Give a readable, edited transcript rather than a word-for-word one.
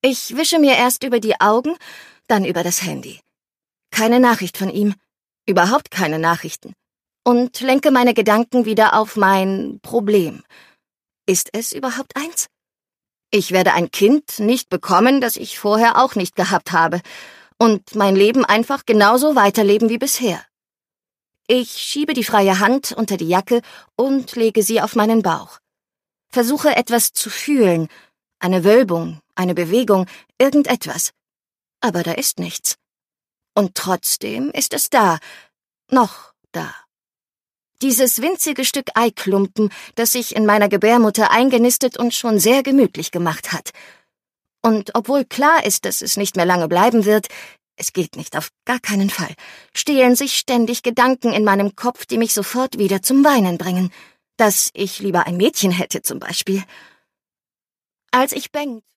Ich wische mir erst über die Augen, dann über das Handy. Keine Nachricht von ihm, überhaupt keine Nachrichten. Und lenke meine Gedanken wieder auf mein Problem. Ist es überhaupt eins? Ich werde ein Kind nicht bekommen, das ich vorher auch nicht gehabt habe, und mein Leben einfach genauso weiterleben wie bisher. Ich schiebe die freie Hand unter die Jacke und lege sie auf meinen Bauch. Versuche etwas zu fühlen, eine Wölbung, eine Bewegung, irgendetwas. Aber da ist nichts. Und trotzdem ist es da, noch da. Dieses winzige Stück Eiklumpen, das sich in meiner Gebärmutter eingenistet und schon sehr gemütlich gemacht hat. Und obwohl klar ist, dass es nicht mehr lange bleiben wird, es geht nicht, auf gar keinen Fall, stehlen sich ständig Gedanken in meinem Kopf, die mich sofort wieder zum Weinen bringen. Dass ich lieber ein Mädchen hätte, zum Beispiel. Als ich Bengt